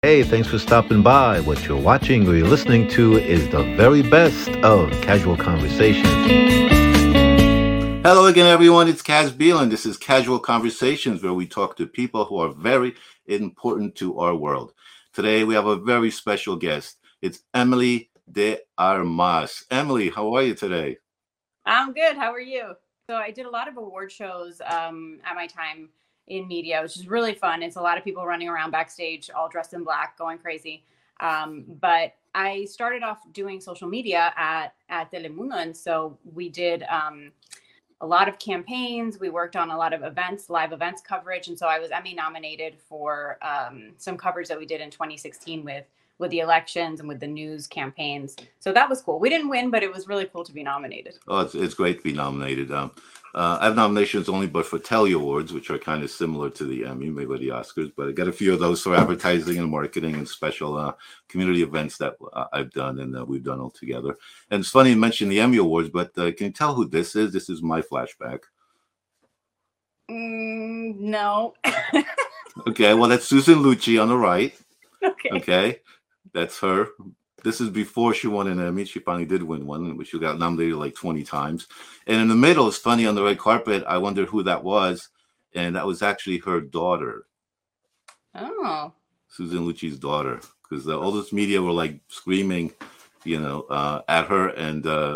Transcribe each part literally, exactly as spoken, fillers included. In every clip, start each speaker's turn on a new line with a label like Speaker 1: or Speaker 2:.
Speaker 1: Hey, thanks for stopping by. What you're watching or you're listening to is the very best of Casual Conversations. Hello again, everyone. It's Kaz Beelan. This is Casual Conversations, where we talk to people who are very important to our world. Today, we have a very special guest. It's Emily de Armas. Emily, how are you today?
Speaker 2: I'm good. How are you? So I did a lot of award shows um, at my time in media, which is really fun. It's a lot of people running around backstage, all dressed in black, going crazy. Um, but I started off doing social media at at Telemundo, and so we did um, a lot of campaigns. We worked on a lot of events, live events coverage, and so I was Emmy nominated for um, some coverage that we did in twenty sixteen with with the elections and with the news campaigns. So that was cool. We didn't win, but it was really cool to be nominated.
Speaker 1: Oh, it's, it's great to be nominated. Um, uh, I have nominations only but for Telly Awards, which are kind of similar to the Emmy, maybe the Oscars, but I got a few of those for advertising and marketing and special uh, community events that uh, I've done and uh, we've done all together. And it's funny you mentioned the Emmy Awards, but uh, can you tell who this is? This is my flashback.
Speaker 2: Mm, no.
Speaker 1: Okay, well, that's Susan Lucci on the right.
Speaker 2: Okay.
Speaker 1: Okay, that's her. This is before she won an Emmy. She finally did win one, which she got nominated like twenty times. And in the middle, it's funny, on the red carpet, I wondered who that was. And that was actually her daughter.
Speaker 2: Oh.
Speaker 1: Susan Lucci's daughter. Because the oldest media were like screaming, you know, uh, at her. And uh,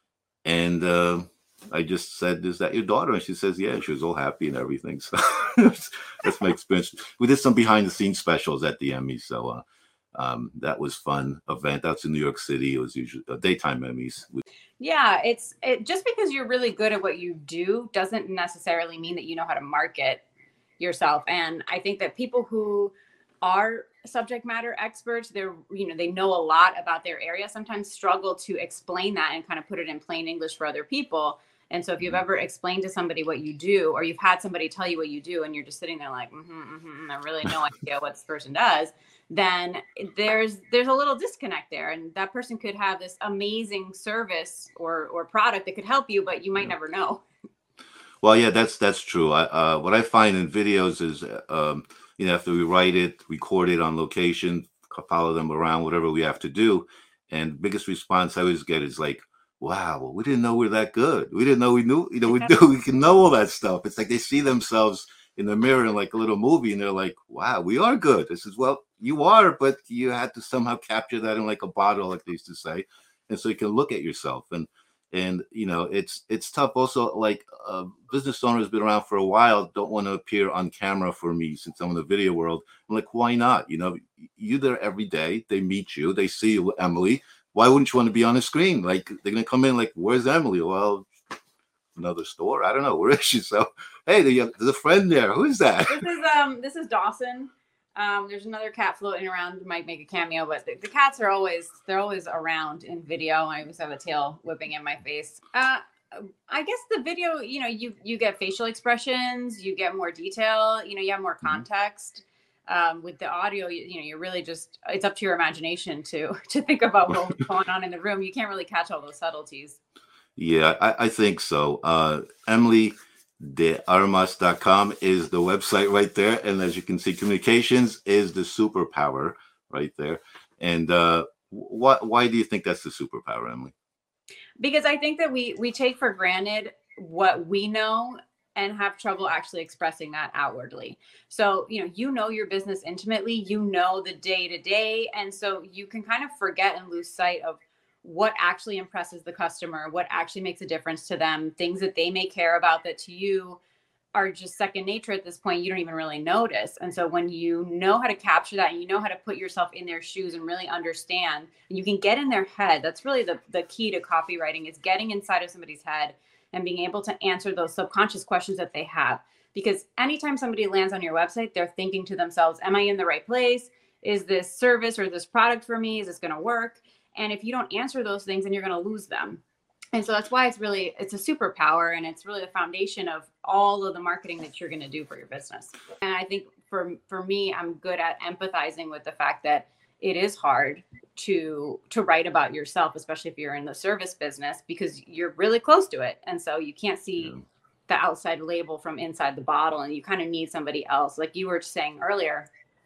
Speaker 1: and uh, I just said, is that your daughter? And she says, yeah. She was all happy and everything. So that's my experience. We did some behind the scenes specials at the Emmys. So, uh, Um, that was fun event. That's in New York City. It was usually uh, daytime Emmys.
Speaker 2: Yeah, it's it, just because you're really good at what you do doesn't necessarily mean that you know how to market yourself. And I think that people who are subject matter experts, they're you know they know a lot about their area, sometimes struggle to explain that and kind of put it in plain English for other people. And so if you've ever explained to somebody what you do, or you've had somebody tell you what you do, and you're just sitting there like, mm-hmm, mm-hmm, I really no idea what this person does, then there's there's a little disconnect there, and that person could have this amazing service or or product that could help you, but you might
Speaker 1: Yeah.
Speaker 2: never know.
Speaker 1: Well, yeah, that's that's true. I, uh, what I find in videos is, um, you know, after we write it, record it on location, follow them around, whatever we have to do, and biggest response I always get is like, "Wow, well, we didn't know we're that good. We didn't know we knew, you know, we do. We can know all that stuff." It's like they see themselves in the mirror in like a little movie, and they're like, "Wow, we are good." This is well, you are, but you had to somehow capture that in like a bottle, like they used to say, and so you can look at yourself and. And you know it's it's tough. Also, like uh, business owners been around for a while, don't want to appear on camera for me since I'm in the video world. I'm like, why not? You know, you there every day. They meet you, they see you, Emily. Why wouldn't you want to be on the screen? Like they're gonna come in, like, where's Emily? Well, another store. I don't know, where is she? So, hey, there's a friend there. Who is that?
Speaker 2: This is um this is Dawson. Um, there's another cat floating around who might make a cameo, but the, the cats are always they're always around in video. I always have a tail whipping in my face. Uh, I guess the video, you know, you you get facial expressions, you get more detail, you know, you have more context. Um, with the audio, you, you know, you're really just it's up to your imagination to to think about what's going on in the room. You can't really catch all those subtleties.
Speaker 1: Yeah, I, I think so. Uh, Emily de armas dot com is the website right there. And as you can see, communications is the superpower right there. And uh, what, why do you think that's the superpower, Emily?
Speaker 2: Because I think that we we take for granted what we know and have trouble actually expressing that outwardly. So, you know, you know your business intimately, you know the day to day. And so you can kind of forget and lose sight of what actually impresses the customer, what actually makes a difference to them, things that they may care about that to you are just second nature at this point. You don't even really notice. And so when you know how to capture that and you know how to put yourself in their shoes and really understand, and you can get in their head, that's really the, the key to copywriting, is getting inside of somebody's head and being able to answer those subconscious questions that they have. Because anytime somebody lands on your website, they're thinking to themselves, am I in the right place? Is this service or this product for me? Is this going to work? And if you don't answer those things, then you're going to lose them. And so that's why it's really, it's a superpower, and it's really the foundation of all of the marketing that you're going to do for your business. And I think for, for me, I'm good at empathizing with the fact that it is hard to, to write about yourself, especially if you're in the service business, because you're really close to it. And so you can't see yeah. the outside label from inside the bottle, and you kind of need somebody else. Like you were saying earlier,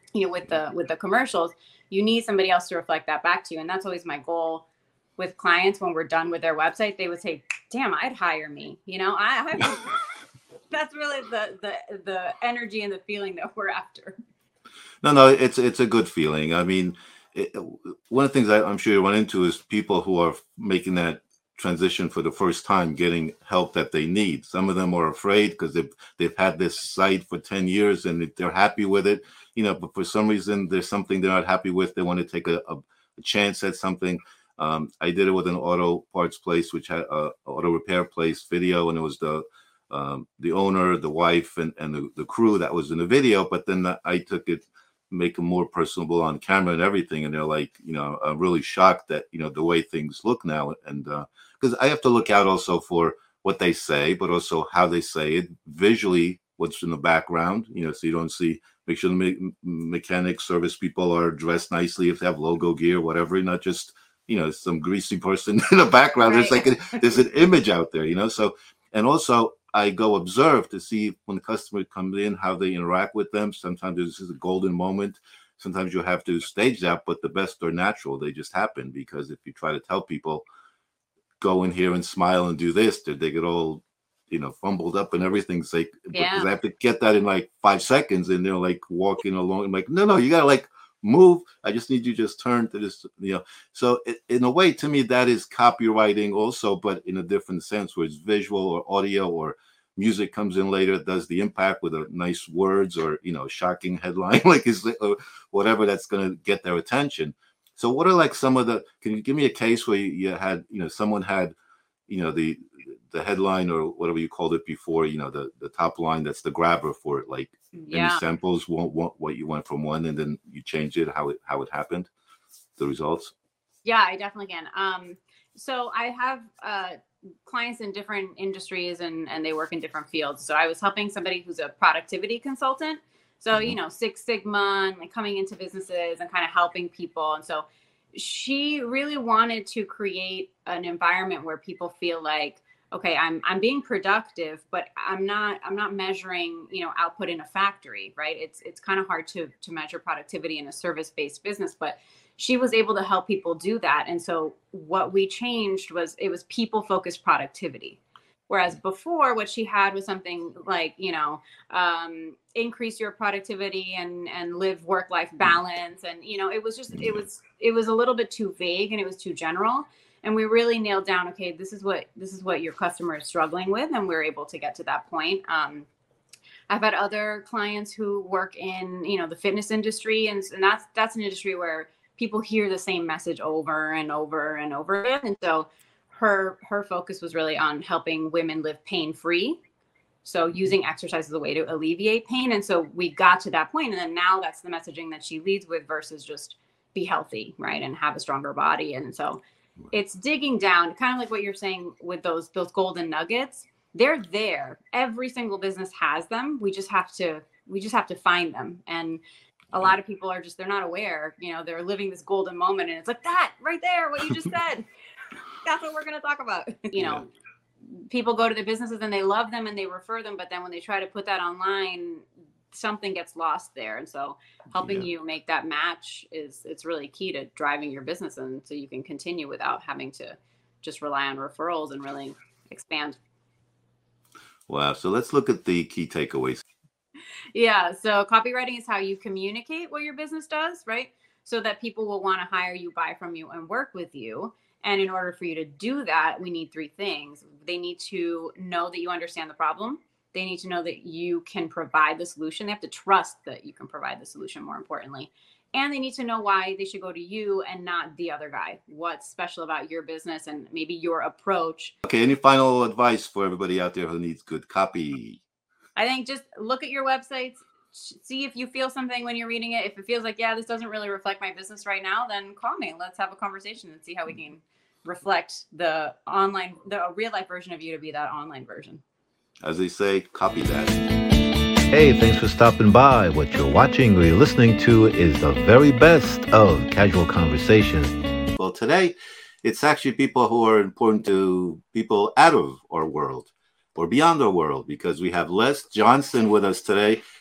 Speaker 2: you know, with the with the commercials, you need somebody else to reflect that back to you. And that's always my goal with clients. When we're done with their website, they would say, damn, I'd hire me. You know, I, I that's really the the the energy and the feeling that we're after.
Speaker 1: No, no, it's it's a good feeling. I mean, it, one of the things I, I'm sure you run into is people who are making that transition for the first time, getting help that they need. Some of them are afraid because they've they've had this site for ten years and they're happy with it, you know. But for some reason, there's something they're not happy with. They want to take a, a, a chance at something. Um, I did it with an auto parts place, which had a auto repair place video, and it was the um, the owner, the wife, and and the, the crew that was in the video. But then I took it, make them more personable on camera and everything, and they're like, you know, I'm really shocked that, you know, the way things look now. And because uh, I have to look out also for what they say, but also how they say it visually, what's in the background, you know, so you don't see. Make sure the me- mechanics, service people are dressed nicely, if they have logo gear, whatever, not just, you know, some greasy person in the background. Right. There's like a, there's an image out there, you know. So, and also I go observe to see when the customer comes in, how they interact with them. Sometimes this is a golden moment. Sometimes you have to stage that, but the best are natural. They just happen, because if you try to tell people, go in here and smile and do this, they, they get all, you know, fumbled up and everything's like, yeah. Because I have to get that in like five seconds and they're like walking along. I'm like, no, no, you got to like move. I just need you to just turn to this, you know. So it, in a way, to me, that is copywriting also, but in a different sense, where it's visual or audio or music comes in later, does the impact with a nice words or, you know, shocking headline, like is or whatever that's going to get their attention. So what are like some of the, can you give me a case where you, you had, you know, someone had, you know, the, the headline or whatever you called it before, you know, the, the top line, that's the grabber for it. Like yeah. Any samples, what, what, what you went from one and then you changed it, how it, how it happened, the results?
Speaker 2: Yeah, I definitely can. Um, so I have uh, clients in different industries and, and they work in different fields. So I was helping somebody who's a productivity consultant. So, mm-hmm. you know, Six Sigma and like coming into businesses and kind of helping people. And so she really wanted to create an environment where people feel like, okay, I'm I'm being productive, but I'm not I'm not measuring, you know, output in a factory, right? It's it's kind of hard to to measure productivity in a service-based business, but she was able to help people do that. And so what we changed was it was people-focused productivity. Whereas before, what she had was something like, you know, um, increase your productivity and and live work-life balance. And, you know, it was just it was it was a little bit too vague and it was too general. And we really nailed down, okay, this is what this is what your customer is struggling with. And we're able to get to that point. Um, I've had other clients who work in, you know, the fitness industry. And, and that's that's an industry where people hear the same message over and over and over again. And so her her focus was really on helping women live pain-free. So using exercise as a way to alleviate pain. And so we got to that point. And then now that's the messaging that she leads with versus just be healthy, right? And have a stronger body. And so it's digging down, kind of like what you're saying with those those golden nuggets. They're there. Every single business has them. We just have to we just have to find them. And a lot of people are just, they're not aware, you know, they're living this golden moment and it's like that right there, what you just said. That's what we're going to talk about. You know, yeah. People go to the businesses and they love them and they refer them. But then when they try to put that online, something gets lost there. And so helping yeah. you make that match is, it's really key to driving your business. And so you can continue without having to just rely on referrals and really expand.
Speaker 1: Wow. So let's look at the key takeaways.
Speaker 2: Yeah. So copywriting is how you communicate what your business does, right? So that people will want to hire you, buy from you, and work with you. And in order for you to do that, we need three things. They need to know that you understand the problem. They need to know that you can provide the solution. They have to trust that you can provide the solution, more importantly. And they need to know why they should go to you and not the other guy. What's special about your business and maybe your approach.
Speaker 1: Okay. Any final advice for everybody out there who needs good copy?
Speaker 2: I think just look at your websites, see if you feel something when you're reading it. If it feels like, yeah, this doesn't really reflect my business right now, then call me. Let's have a conversation and see how we can reflect the online, the real life version of you to be that online version.
Speaker 1: As they say, copy that.
Speaker 3: Hey, thanks for stopping by. What you're watching or you're listening to is the very best of Casual Conversations.
Speaker 1: Well, today, it's actually people who are important to people out of our world or beyond our world, because we have Les Johnson with us today.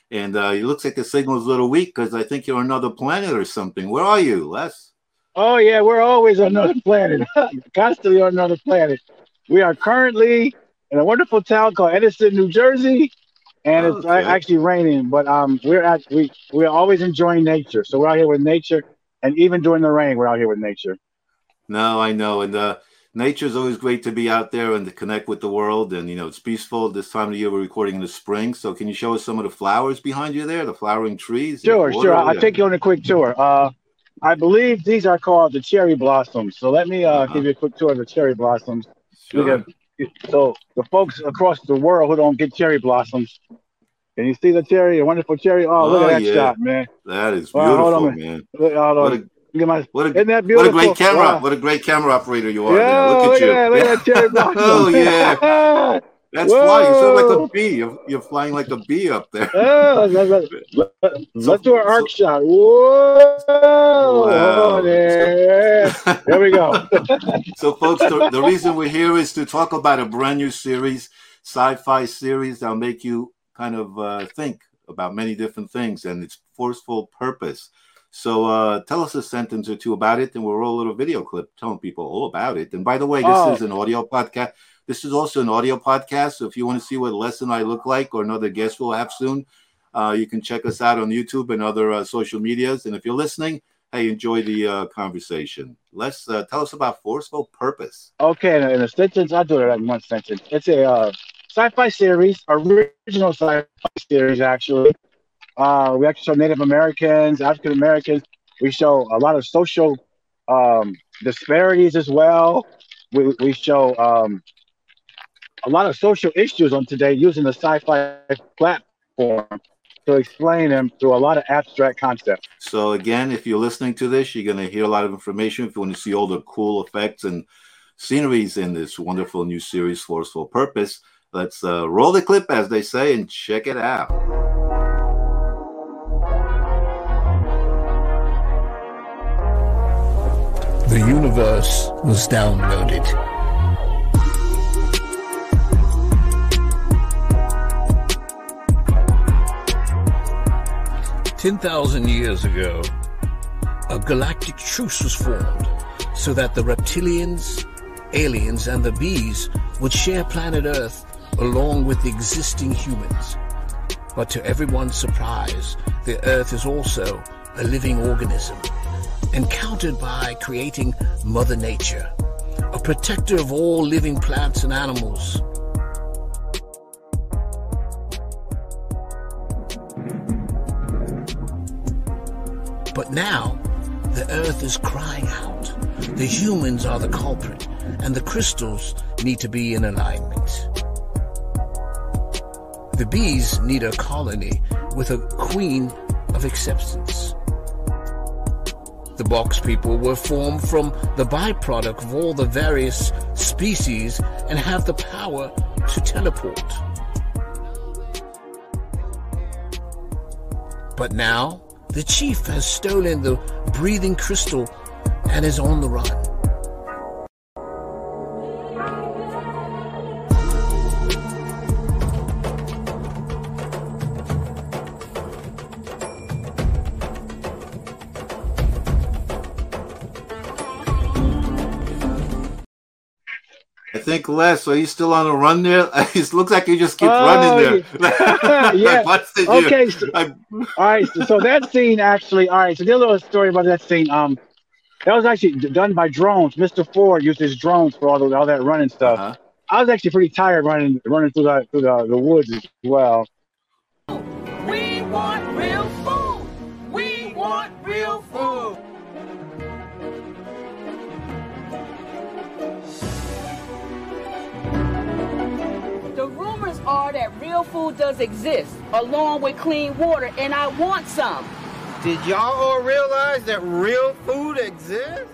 Speaker 1: And uh, it looks like the signal's a little weak because I think you're on another planet or something. Where are you, Les?
Speaker 4: Oh, yeah, we're always on another planet, constantly on another planet. We are currently in a wonderful town called Edison, New Jersey, and it's
Speaker 1: Okay.
Speaker 4: actually raining. But um, we're at we we're always enjoying nature, so we're out here with nature, and even during the rain, we're out here with nature.
Speaker 1: No, I know. And uh, nature's always great to be out there and to connect with the world. And, you know, it's peaceful. This time of the year, we're recording in the spring. So can you show us some of the flowers behind you there, the flowering trees?
Speaker 4: Sure,
Speaker 1: Water?
Speaker 4: sure. I'll
Speaker 1: Yeah.
Speaker 4: take you on a quick tour. Uh, I believe these are called the cherry blossoms. So let me uh,
Speaker 1: Uh-huh.
Speaker 4: give you a quick tour of the cherry blossoms.
Speaker 1: Sure.
Speaker 4: Look at, so the folks across the world who don't get cherry blossoms, can you see the cherry, a wonderful cherry? Oh, look
Speaker 1: Oh,
Speaker 4: at that
Speaker 1: yeah.
Speaker 4: shot, man.
Speaker 1: That is
Speaker 4: Well, hold
Speaker 1: beautiful,
Speaker 4: on a
Speaker 1: man.
Speaker 4: Look, hold
Speaker 1: What
Speaker 4: on.
Speaker 1: a,
Speaker 4: Look at my,
Speaker 1: what a,
Speaker 4: isn't that
Speaker 1: what a
Speaker 4: beautiful?
Speaker 1: great camera.
Speaker 4: Wow.
Speaker 1: What a great camera operator you are
Speaker 4: Yeah,
Speaker 1: there. Look
Speaker 4: look
Speaker 1: at you.
Speaker 4: at that. Look at that cherry blossom.
Speaker 1: Oh, yeah. That's
Speaker 4: Whoa.
Speaker 1: flying. You sound like a bee. You're, you're flying like a bee up there.
Speaker 4: Oh, let, let, let, let,
Speaker 1: So-
Speaker 4: let's do an arc
Speaker 1: so-
Speaker 4: shot. Whoa.
Speaker 1: Wow.
Speaker 4: Oh, there. There we go.
Speaker 1: So, folks, the, the reason we're here is to talk about a brand new series, sci-fi series that'll make you kind of uh, think about many different things, and it's Forceful Purpose. So uh, tell us a sentence or two about it, and we'll roll a little video clip telling people all about it. And by the way, this
Speaker 4: Oh.
Speaker 1: is an audio podcast. This is also an audio podcast. So if you want to see what Les and I look like or another guest we'll have soon, uh, you can check us out on YouTube and other uh, social medias. And if you're listening, hey, enjoy the uh, conversation. Les, uh, tell us about Forceful Purpose.
Speaker 4: Okay, in a, in a sentence, I'll do it in one sentence. It's a uh, sci-fi series, original sci-fi series, actually. Uh, we actually show Native Americans, African Americans. We show a lot of social um, disparities as well. We, we show um, a lot of social issues on today using the sci-fi platform to explain them through a lot of abstract concepts.
Speaker 1: So again, if you're listening to this, you're going to hear a lot of information. If you want to see all the cool effects and sceneries in this wonderful new series, Forceful Purpose, let's uh, roll the clip, as they say, and check it out.
Speaker 5: The universe was downloaded. ten thousand years ago, a galactic truce was formed so that the reptilians, aliens, and the bees would share planet Earth along with the existing humans. But to everyone's surprise, the Earth is also a living organism, encountered by creating Mother Nature, a protector of all living plants and animals. But now, the Earth is crying out. The humans are the culprit, and the crystals need to be in alignment. The bees need a colony with a queen of acceptance. The box people were formed from the byproduct of all the various species and have the power to teleport. But now, the chief has stolen the breathing crystal and is on the run.
Speaker 1: I think, Les, are you still on a run there? It looks like you just keep
Speaker 4: Oh,
Speaker 1: running there.
Speaker 4: yeah.
Speaker 1: I busted you.
Speaker 4: Okay, so,
Speaker 1: I,
Speaker 4: all right. So, so that scene actually, all right. So, there's a little story about that scene. Um, that was actually d- done by drones. Mister Ford used his drones for all, the, all that running stuff.
Speaker 1: uh-huh.
Speaker 4: I was actually pretty tired running running through the through the, the woods as well.
Speaker 6: We want real food. We want real food. The rumors are that real food does exist, along with clean water, and I want some.
Speaker 7: Did y'all all realize that real food exists?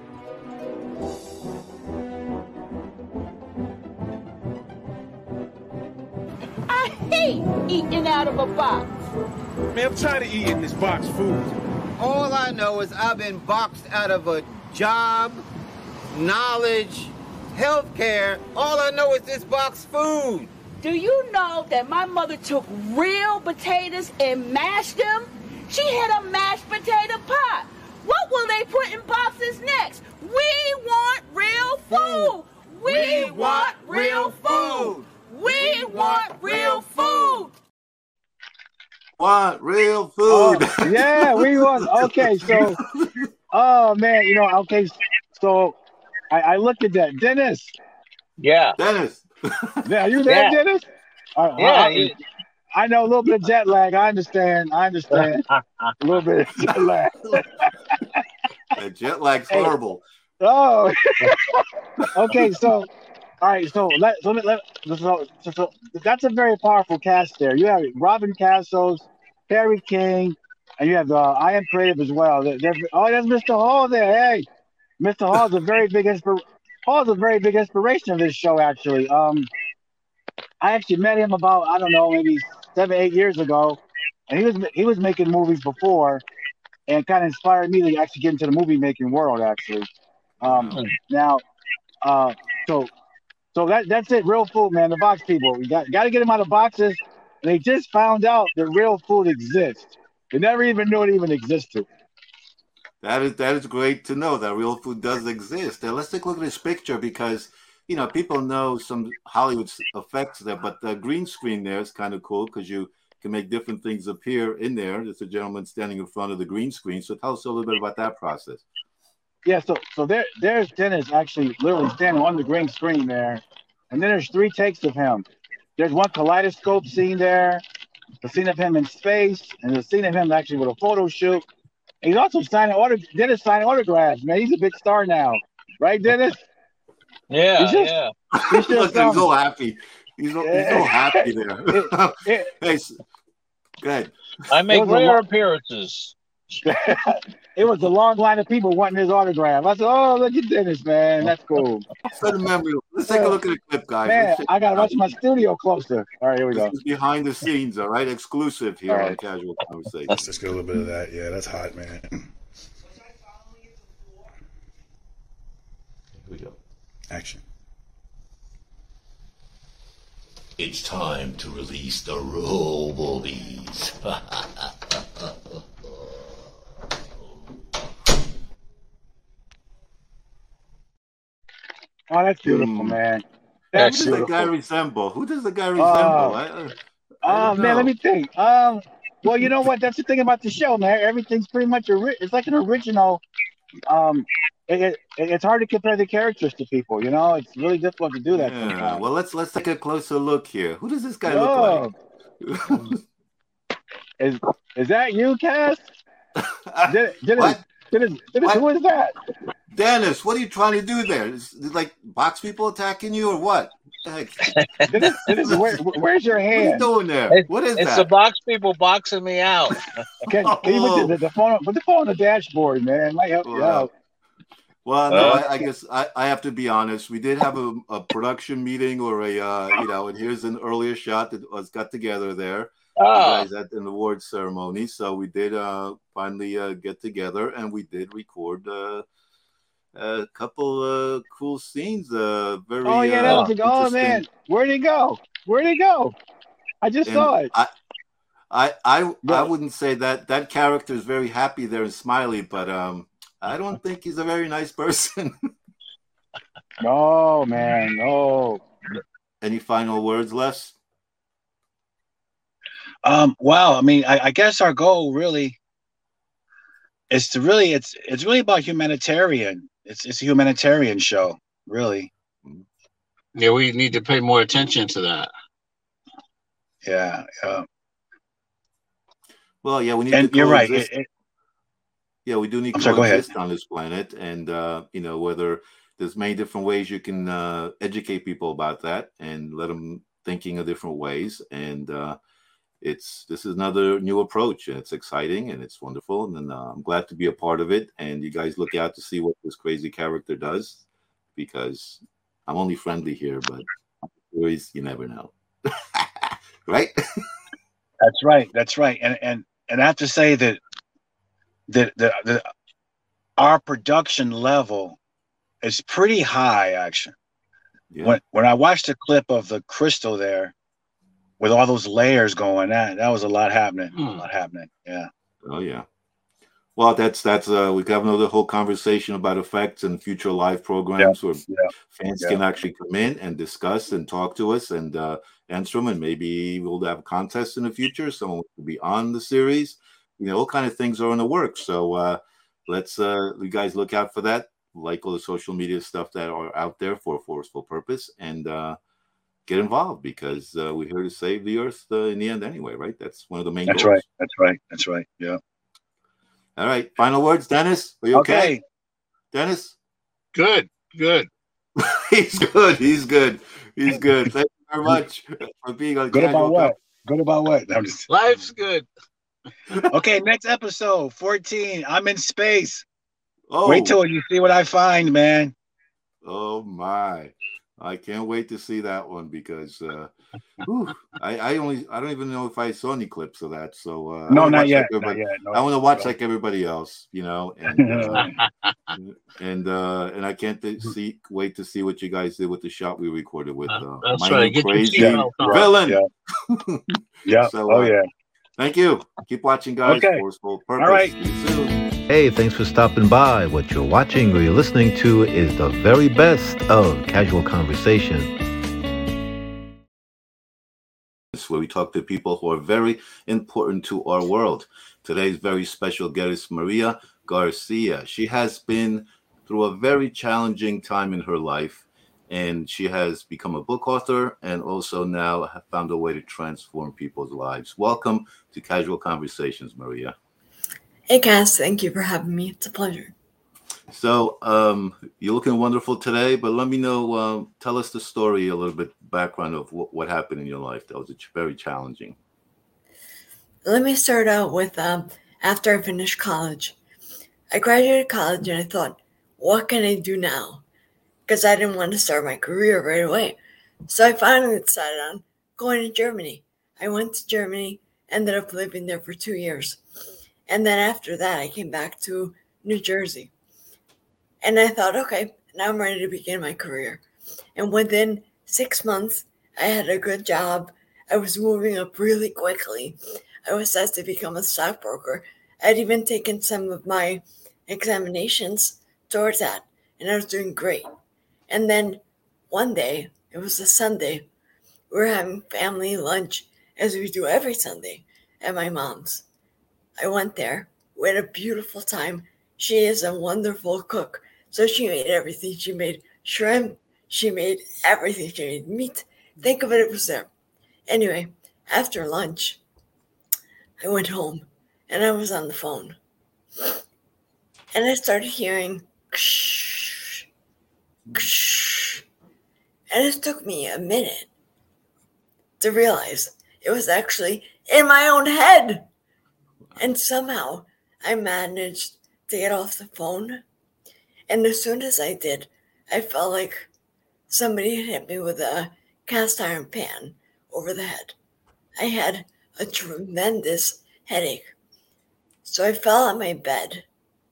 Speaker 6: I hate eating out of a box.
Speaker 8: Man, I'm tired of eating this box food.
Speaker 7: All I know is I've been boxed out of a job, knowledge, healthcare. All I know is this box food.
Speaker 6: Do you know that my mother took real potatoes and mashed them? She had a mashed potato pot. What will they put in boxes next? We want real food. We, we want real food. We want real food.
Speaker 1: Want real food.
Speaker 4: Oh, yeah, we want. Okay, so, oh man, you know, okay, so I, I looked at that. Dennis.
Speaker 9: Yeah.
Speaker 1: Dennis.
Speaker 4: Yeah, are you there,
Speaker 9: Yeah.
Speaker 4: Dennis? Uh,
Speaker 9: Yeah.
Speaker 4: I,
Speaker 9: you-
Speaker 4: I know a little bit of jet lag. I understand. I understand. a little bit of jet lag.
Speaker 1: That jet lag's
Speaker 4: Hey.
Speaker 1: horrible.
Speaker 4: Oh, okay. So, all right. So let so let, let so, so, so that's a very powerful cast there. You have Robin Cassos, Perry King, and you have uh, I Am Creative as well. There- there's- oh, there's Mister Hall there. Hey, Mister Hall's a very big inspir- Hall's a very big inspiration of this show. Actually, um, I actually met him about I don't know maybe seven eight years ago, and he was he was making movies before, and kind of inspired me to actually get into the movie making world. Actually. Um,
Speaker 1: Wow.
Speaker 4: now, uh, so, so that that's it. Real food, man. The box people, we got got to get them out of boxes. They just found out that real food exists. They never even knew it even existed.
Speaker 1: That is that is great to know that real food does exist. Now let's take a look at this picture because you know people know some Hollywood effects there, but the green screen there is kind of cool because you can make different things appear in there. There's a gentleman standing in front of the green screen. So tell us a little bit about that process.
Speaker 4: Yeah. So, so there, there's Dennis actually literally standing on the green screen there, and then there's three takes of him. There's one kaleidoscope scene there, the scene of him in space, and the scene of him actually with a photo shoot. He's also signing auto. Dennis signing autographs, man. He's a big star now, right, Dennis?
Speaker 9: Yeah,
Speaker 4: He's just-
Speaker 9: yeah.
Speaker 4: He's just,
Speaker 1: Look, he's
Speaker 4: um,
Speaker 1: so happy. He's so, he's so happy there.
Speaker 4: it- it-
Speaker 1: Hey, s- go ahead.
Speaker 9: I make
Speaker 4: was a
Speaker 9: rare
Speaker 4: lot-
Speaker 9: appearances.
Speaker 4: it was a long line of people wanting his autograph. I said, "Oh, look at Dennis, man. That's cool,
Speaker 1: Set a memory. Let's take a look at the clip, guys.
Speaker 4: man.
Speaker 1: Let's check
Speaker 4: I gotta
Speaker 1: it out.
Speaker 4: watch my studio closer." All right, here we
Speaker 1: This
Speaker 4: go.
Speaker 1: is behind the scenes, all right? Exclusive here
Speaker 4: All
Speaker 1: on
Speaker 4: right.
Speaker 1: Casual Conversation.
Speaker 10: Let's get a little bit of that. Yeah, that's hot, man. Here
Speaker 1: we go.
Speaker 10: Action.
Speaker 11: It's time to release the Robo-Bees.
Speaker 4: Oh, that's beautiful,
Speaker 1: Mm.
Speaker 4: man.
Speaker 1: Who
Speaker 4: That's
Speaker 1: does the
Speaker 4: beautiful.
Speaker 1: guy resemble? Who does the guy resemble?
Speaker 4: Oh.
Speaker 1: I, uh,
Speaker 4: Oh
Speaker 1: I don't
Speaker 4: man, let
Speaker 1: know.
Speaker 4: me think. Um, well, you know what? That's the thing about the show, man. Everything's pretty much ori- it's like an original. Um, it, it, it's hard to compare the characters to people. You know, it's really difficult to do that
Speaker 1: Yeah.
Speaker 4: sometimes.
Speaker 1: Well, let's let's take a closer look here. Who does this guy
Speaker 4: Oh,
Speaker 1: look like?
Speaker 4: is is that you, Cass? Did, did
Speaker 1: What?
Speaker 4: it, did it, did it,
Speaker 1: What?
Speaker 4: who is that?
Speaker 1: Dennis, what are you trying to do there? Is it like box people attacking you or what? What the heck?
Speaker 4: Did it, did it, where, where's your
Speaker 1: What are you
Speaker 4: hand?
Speaker 1: doing there?
Speaker 9: It-
Speaker 1: What is
Speaker 9: It's
Speaker 1: that?
Speaker 9: the box people boxing me out.
Speaker 4: Can, can you put the, the phone put the phone on the dashboard, man? It might help you
Speaker 1: Well,
Speaker 4: out.
Speaker 1: Well, no,
Speaker 9: Uh,
Speaker 1: I, I guess I, I have to be honest. We did have a, a production meeting or a, uh, you know, and here's an earlier shot that was got together there, you
Speaker 9: Oh,
Speaker 1: guys at an awards ceremony. So we did uh, finally uh, get together and we did record uh, a couple uh, cool scenes. Uh, very.
Speaker 4: Oh yeah, that
Speaker 1: uh,
Speaker 4: was a, oh
Speaker 1: interesting.
Speaker 4: man, where'd he go? Where'd he go? I just
Speaker 1: And
Speaker 4: saw it.
Speaker 1: I, I, I, I
Speaker 4: Yeah.
Speaker 1: wouldn't say that that character is very happy there and smiley, but um, I don't think he's a very nice person.
Speaker 4: No man, no.
Speaker 1: Any final words, Les?
Speaker 12: Um, well, I mean, I, I guess our goal really is to really it's it's really about humanitarian. It's it's a humanitarian show, really.
Speaker 13: Yeah, we need to pay more attention to that.
Speaker 12: Yeah. Uh,
Speaker 1: Well, yeah, we need
Speaker 12: and
Speaker 1: to
Speaker 12: you're right.
Speaker 1: coexist.
Speaker 12: It, it,
Speaker 1: Yeah, we do need
Speaker 12: I'm
Speaker 1: to
Speaker 12: sorry, go ahead.
Speaker 1: coexist on this planet, and uh, you know whether there's many different ways you can uh, educate people about that and let them thinking of different ways. And uh, it's this is another new approach, and it's exciting and it's wonderful, and uh, I'm glad to be a part of it. And you guys look out to see what this crazy character does, because I'm only friendly here, but always you never know, right?
Speaker 12: that's right. That's right. And and and I have to say that that the, the our production level is pretty high, actually.
Speaker 1: Yeah.
Speaker 12: When when I watched the clip of the crystal there, with all those layers going. That that was a lot happening.
Speaker 13: Hmm.
Speaker 12: A lot happening. Yeah.
Speaker 1: Oh yeah. Well, that's that's uh we could have another whole conversation about effects and future live programs where
Speaker 12: Yeah.
Speaker 1: fans
Speaker 12: Yeah.
Speaker 1: can actually come in and discuss and talk to us and uh answer them, and maybe we'll have a contest in the future. Someone will be on the series. You know, all kind of things are in the works. So uh let's uh you guys look out for that. Like all the social media stuff that are out there for a forceful purpose, and uh get involved, because uh, we're here to save the earth uh, in the end anyway, right? That's one of the main
Speaker 12: That's
Speaker 1: goals.
Speaker 12: right. That's right. That's right. Yeah.
Speaker 1: All right. Final words, Dennis. Are you okay?
Speaker 12: Okay.
Speaker 1: Dennis?
Speaker 13: Good, good.
Speaker 1: He's good. He's good. He's good. Thank you very much for being on
Speaker 12: Good
Speaker 1: Casual
Speaker 12: about what? Good about what? I'm just...
Speaker 13: Life's good.
Speaker 12: Okay, next episode, fourteen. I'm in space.
Speaker 1: Oh.
Speaker 12: Wait till you see what I find, man.
Speaker 1: Oh my. I can't wait to see that one, because uh whew, I, I only I don't even know if I saw any clips of that. So uh,
Speaker 12: No,
Speaker 1: I wanna
Speaker 12: not
Speaker 1: watch
Speaker 12: yet,
Speaker 1: like everybody-
Speaker 12: not yet, no.
Speaker 1: I want to watch
Speaker 12: No.
Speaker 1: like everybody else, you know, and uh, and uh and I can't th- see wait to see what you guys did with the shot we recorded with uh,
Speaker 13: That's
Speaker 1: My
Speaker 13: right.
Speaker 1: New
Speaker 13: Get your
Speaker 1: Crazy
Speaker 13: seatbelt on.
Speaker 1: Villain.
Speaker 12: Yeah. Yeah.
Speaker 1: So,
Speaker 12: Oh
Speaker 1: uh,
Speaker 12: yeah.
Speaker 1: Thank you. Keep watching, guys.
Speaker 12: Okay.
Speaker 1: Forceful Purpose.
Speaker 12: All right.
Speaker 1: See you soon.
Speaker 3: Hey, thanks for stopping by. What you're watching or you're listening to is the very best of Casual Conversation.
Speaker 1: Where we talk to people who are very important to our world. Today's very special guest is Maria Garcia. She has been through a very challenging time in her life, and she has become a book author and also now have found a way to transform people's lives. Welcome to Casual Conversations, Maria.
Speaker 14: Hey guys, thank you for having me. It's a pleasure.
Speaker 1: So um, you're looking wonderful today, but let me know, um, tell us the story, a little bit background of what, what happened in your life. That was ch- very challenging.
Speaker 14: Let me start out with um, after I finished college. I graduated college and I thought, what can I do now? Because I didn't want to start my career right away. So I finally decided on going to Germany. I went to Germany, ended up living there for two years. And then after that, I came back to New Jersey. And I thought, okay, now I'm ready to begin my career. And within six months, I had a good job. I was moving up really quickly. I was set to become a stockbroker. I'd even taken some of my examinations towards that, and I was doing great. And then one day, it was a Sunday, we were having family lunch, as we do every Sunday, at my mom's. I went there. We had a beautiful time. She is a wonderful cook. So she made everything. She made shrimp. She made everything. She made meat. Think of it, it was there. Anyway, after lunch, I went home and I was on the phone. And I started hearing ksh, ksh. And it took me a minute to realize it was actually in my own head. And somehow I managed to get off the phone. And as soon as I did, I felt like somebody had hit me with a cast iron pan over the head. I had a tremendous headache. So I fell on my bed.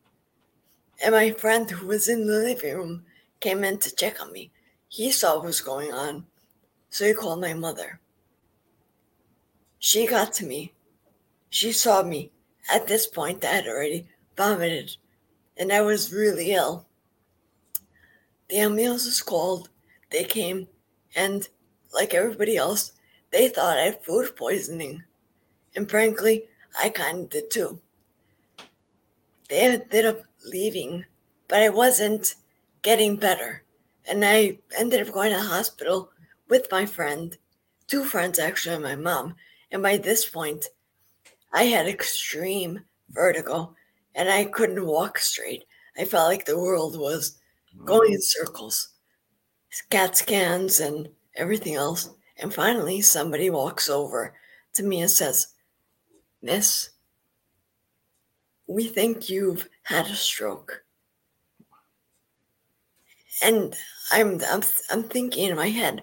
Speaker 14: And my friend who was in the living room came in to check on me. He saw what was going on. So he called my mother. She got to me. She saw me. At this point, I had already vomited. And I was really ill. The ambulance was called. They came, and like everybody else, they thought I had food poisoning. And frankly, I kind of did too. They ended up leaving, but I wasn't getting better. And I ended up going to the hospital with my friend, two friends actually, and my mom. And by this point, I had extreme vertigo, and I couldn't walk straight. I felt like the world was going in circles, CAT scans and everything else. And finally, somebody walks over to me and says, "Miss, we think you've had a stroke." And I'm, I'm, I'm thinking in my head,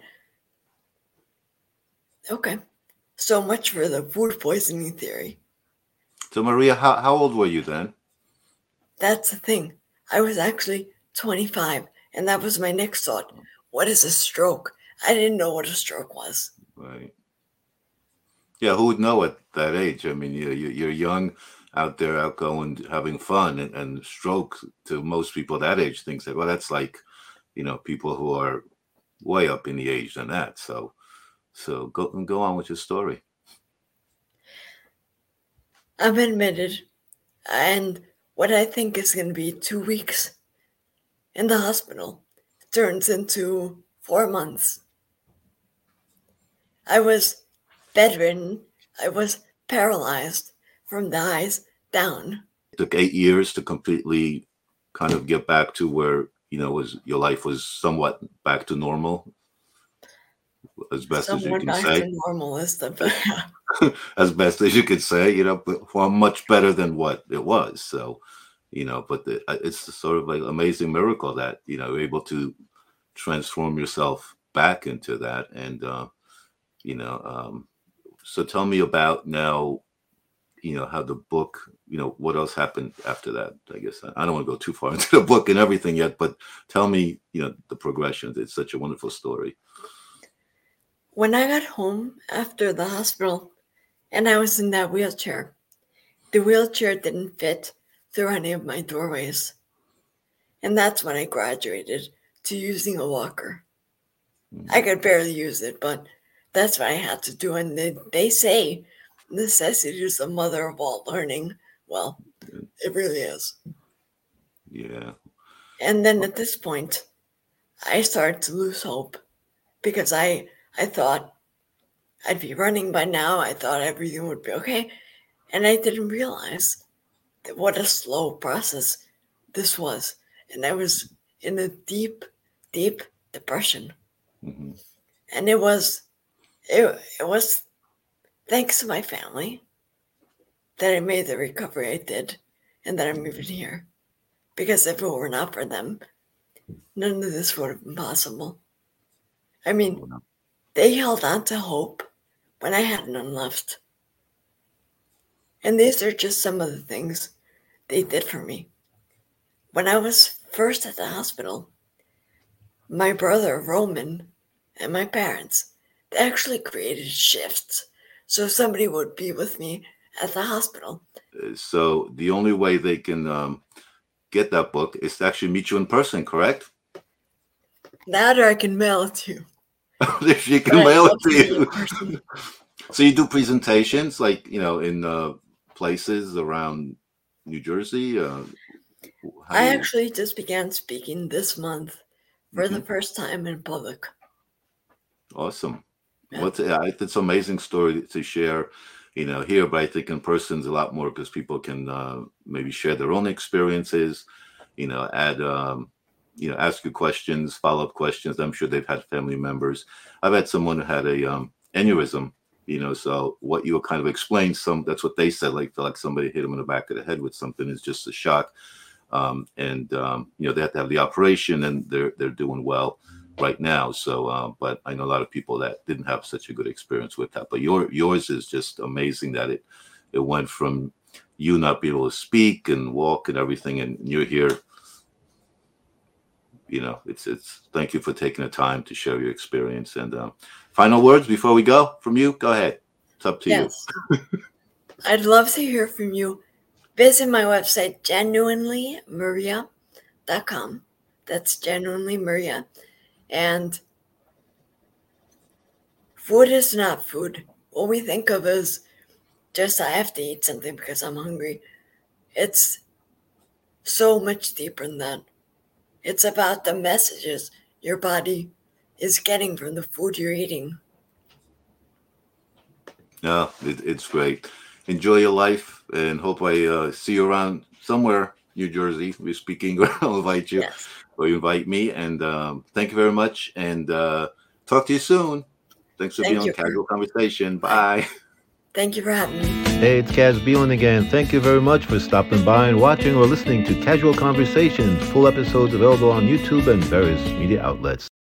Speaker 14: okay, so much for the food poisoning theory.
Speaker 1: So Maria, how, how old were you then?
Speaker 14: That's the thing. I was actually twenty-five, and that was my next thought. What is a stroke? I didn't know what a stroke was.
Speaker 1: Right. Yeah, who would know at that age? I mean, you, you you're young, out there, outgoing, having fun, and, and stroke to most people that age thinks that, well, that's like, you know, people who are way up in the age than that. So, so go go on with your story.
Speaker 14: I'm admitted, and what I think is going to be two weeks in the hospital turns into four months. I was bedridden. I was paralyzed from the eyes down.
Speaker 1: It took eight years to completely kind of get back to where, you know, was your life was somewhat back to normal, as best as you
Speaker 14: Somewhat
Speaker 1: can
Speaker 14: back
Speaker 1: say.
Speaker 14: to normal is the
Speaker 1: As best as you could say, you know, but well, much better than what it was. So, you know, but the, it's sort of like an amazing miracle that, you know, you're able to transform yourself back into that. And, uh, you know, um, so tell me about now, you know, how the book, you know, what else happened after that? I guess I don't want to go too far into the book and everything yet, but tell me, you know, the progressions. It's such a wonderful story.
Speaker 14: When I got home after the hospital and I was in that wheelchair, the wheelchair didn't fit through any of my doorways. And that's when I graduated to using a walker. Mm-hmm. I could barely use it, but that's what I had to do. And they, they say necessity is the mother of all learning. Well, it really is.
Speaker 1: Yeah.
Speaker 14: And then at this point, I started to lose hope because I I thought I'd be running by now. I thought everything would be okay. And I didn't realize that what a slow process this was. And I was in a deep, deep depression. Mm-hmm. And it was, it, it was thanks to my family that I made the recovery I did and that I'm even here. Because if it were not for them, none of this would have been possible. I mean, they held on to hope when I had none left. And these are just some of the things they did for me. When I was first at the hospital, my brother, Roman, and my parents, they actually created shifts so somebody would be with me at the hospital.
Speaker 1: So the only way they can um, get that book is to actually meet you in person, correct?
Speaker 14: That or I can mail it to you.
Speaker 1: If you can mail it to you. So you do presentations, like, you know, in uh, places around New Jersey? Uh,
Speaker 14: I
Speaker 1: you...
Speaker 14: actually just began speaking this month for mm-hmm. the first time in public.
Speaker 1: Awesome. Yeah. Well, it's, it's an amazing story to share, you know, here, but I think in person is a lot more because people can uh, maybe share their own experiences, you know, add, um, you know, ask you questions, follow-up questions. I'm sure they've had family members. I've had someone who had a um, aneurysm, you know, so what you kind of explained, some that's what they said, like, like somebody hit them in the back of the head with something is just a shock. Um, and, um, you know, they have to have the operation and they're, they're doing well right now. So, uh, but I know a lot of people that didn't have such a good experience with that, but your, yours is just amazing that it, it went from you not being able to speak and walk and everything. And you're here, you know, it's, it's, thank you for taking the time to share your experience. And, um, final words before we go from you. Go ahead. It's up to yes. you.
Speaker 14: I'd love to hear from you. Visit my website, genuinely maria dot com. That's Genuinely Maria. And food is not food. What we think of as just I have to eat something because I'm hungry. It's so much deeper than that. It's about the messages your body is getting from the food you're eating.
Speaker 1: No, it, it's great. Enjoy your life and hope I uh, see you around somewhere, New Jersey. We're speaking. I'll invite you yes. or you invite me. And um, thank you very much. And uh, talk to you soon. Thanks for thank being on Casual for- Conversation. Bye.
Speaker 14: Thank you for having me.
Speaker 3: Hey, it's Kaz Beelan again. Thank you very much for stopping by and watching or listening to Casual Conversations. Full episodes available on YouTube and various media outlets.